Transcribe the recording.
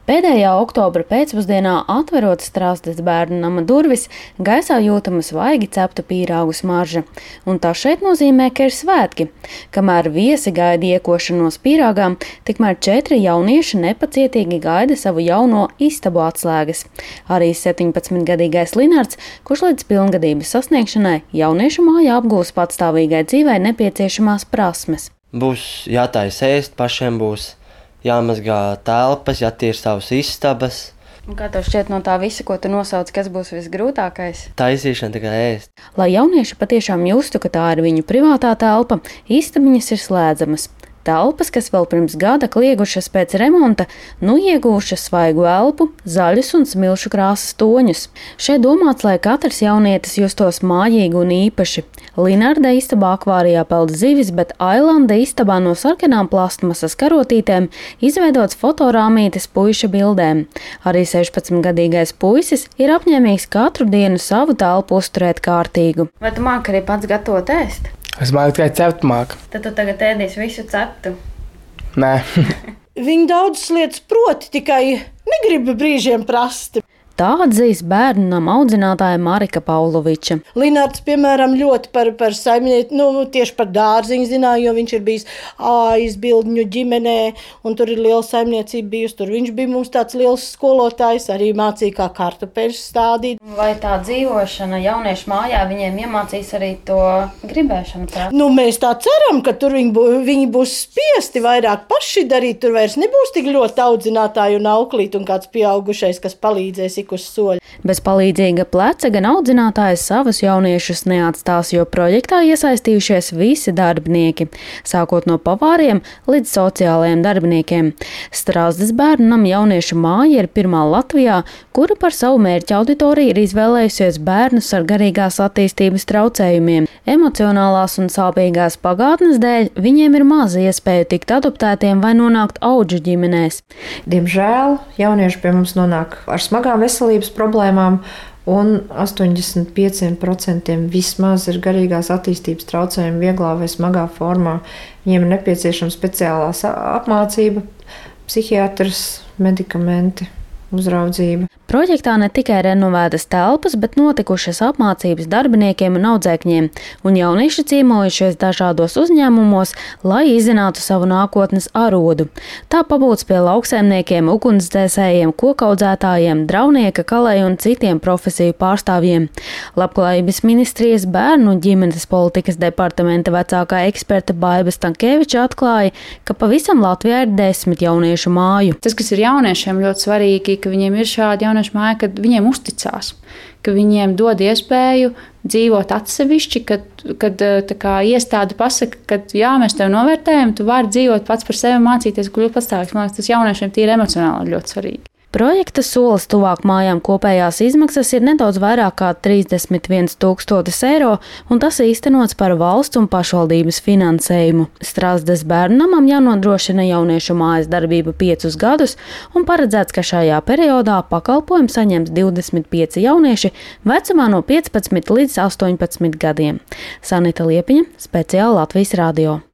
Pēdējā oktobra pēcpusdienā, atverot Strasdes bērnu nama durvis, gaisā jūtama svaigi cepta pīrāgu smarža. Un tas šeit nozīmē, ka ir svētki. Kamēr viesi gaida iekošanos pīrāgām, tikmēr 4 jaunieši nepacietīgi gaida savu jauno istabu atslēgas. Arī 17-gadīgais Linards, kurš līdz pilngadības sasniegšanai jauniešu mājā apgūs patstāvīgai dzīvei nepieciešamās prasmes. Būs jātaisa ēst, pašiem būs jāmazgā telpas, jātīra savas istabas. Un kā tev šķiet no tā visa, ko tu nosauc, kas būs visgrūtākais? Taisīšana tikai ēst. Lai jaunieši patiešām justu, ka tā ir viņu privātā telpa, istabiņas ir slēdzamas. Telpas, kas vēl pirms gada kliegušas pēc remonta, nu iegūšas svaigu elpu, zaļus un smilšu krāsas toņus. Šeit domāts, lai katrs jaunietis justos mājīgi un īpaši. Linarda istabā akvārijā peld zivis, bet Ailanda istabā no sarkanām plastmasas karotītēm izveidots fotorāmītes puiša bildēm. Arī 16-gadīgais puisis ir apņēmīgs katru dienu savu telpu uzturēt kārtīgu. Vai tu māki arī pats gatavot ēst? Es māku tikai cept māku. Tad tu tagad ēdīsi visu ceptu? Nē. Viņi daudzas lietas proti, tikai negrib brīžiem prast. Tā atzīst bērnu nama audzinātāja Marika Pauloviča. Linards, piemēram, ļoti par saimnieku, tieši par dārziņu zināja, jo viņš ir bijis izbildņu ģimenē, un tur ir liela saimniecība bijusi. Tur viņš bija mums tāds liels skolotājs, arī mācīja, kā kartupeļus stādīt. Vai tā dzīvošana jauniešu mājā viņiem iemācīs arī to gribēšanu prāt? Mēs tā ceram, ka tur viņi būs spiesti vairāk paši darīt, tur vairs nebūs tik ļoti audzinātāji un auklīt un kāds pieaugušais, kas palīdzēs uz soļu. Bez palīdzīga pleca gan audzinātājs savus jauniešus neatstās, jo projektā iesaistījušies visi darbinieki, sākot no pavāriem līdz sociālajiem darbiniekiem. Strasdes bērnu nama jauniešu māja ir pirmā Latvijā, kura par savu mērķa auditoriju ir izvēlējusies bērnus ar garīgās attīstības traucējumiem. Emocionālās un sāpīgās pagātnes dēļ viņiem ir maza iespēja tikt adoptētiem vai nonākt audžu ģimenēs. Diemžēl jaunieši pie mums nonāk ar smagām veselības problēmām, un 85% vismaz ir garīgās attīstības traucējumi vieglā vai smagā formā. Viņiem ir nepieciešama speciālā apmācība, psihiatrs, medikamenti, uzraudzība. Projektā ne tikai renovētas telpas, bet notikušas apmācības darbiniekiem un audzēkņiem, un jaunieši ciemojušies dažādos uzņēmumos, lai izzinātu savu nākotnes arodu. Tā pabūts pie lauksaimniekiem, ugunsdzēsējiem, kokaudzētājiem, draunieka, kalēju un citiem profesiju pārstāvjiem. Labklājības ministrijas bērnu un ģimenes politikas departamenta vecākā eksperta Baiba Stankeviča atklāja, ka pavisam Latvijā ir 10 jauniešu māju. Tas, kas ir jauniešiem ļoti svarīgi, ka viņiem ir šādi jauniešu māja, kad viņiem uzticās, ka viņiem dod iespēju dzīvot atsevišķi, kad iestāde pasaka, ka jā, mēs tevi novērtējam, tu vari dzīvot pats par sevi, mācīties, kļūt patstāvīgs. Man liekas, tas jauniešiem tīri emocionāli ir ļoti svarīgi. Projekta solis tuvāk mājām kopējās izmaksas ir nedaudz vairāk kā 31 000 eiro, un tas īstenots par valsts un pašvaldības finansējumu. Strasdes bērnu namam jānodrošina jauniešu mājas darbība 5 gadus, un paredzēts, ka šajā periodā pakalpojumu saņems 25 jaunieši vecumā no 15 līdz 18 gadiem. Sanita Liepiņa, speciāli Latvijas radio.